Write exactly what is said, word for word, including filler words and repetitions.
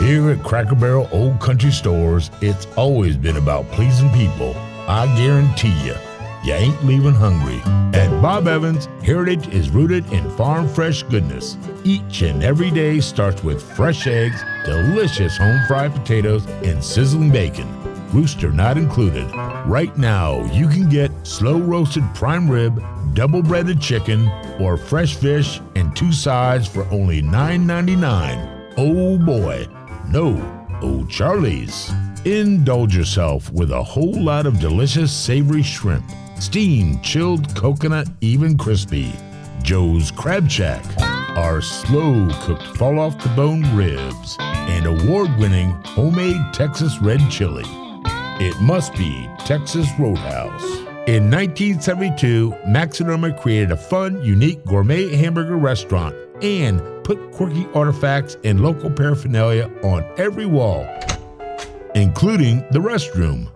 Here at Cracker Barrel Old Country Stores, it's always been about pleasing people. I guarantee you, you ain't leaving hungry. At Bob Evans, heritage is rooted in farm fresh goodness. Each and every day starts with fresh eggs, delicious home fried potatoes, and sizzling bacon. Rooster not included. Right now, you can get slow roasted prime rib, double breaded chicken, or fresh fish and two sides for only nine ninety-nine. Oh boy, no, oh Charlie's. Indulge yourself with a whole lot of delicious savory shrimp, steamed, chilled coconut, even crispy. Joe's Crab Shack, our slow-cooked fall-off-the-bone ribs, and award-winning homemade Texas red chili. It must be Texas Roadhouse. In nineteen seventy-two, Maxinoma created a fun, unique gourmet hamburger restaurant and put quirky artifacts and local paraphernalia on every wall, including the restroom.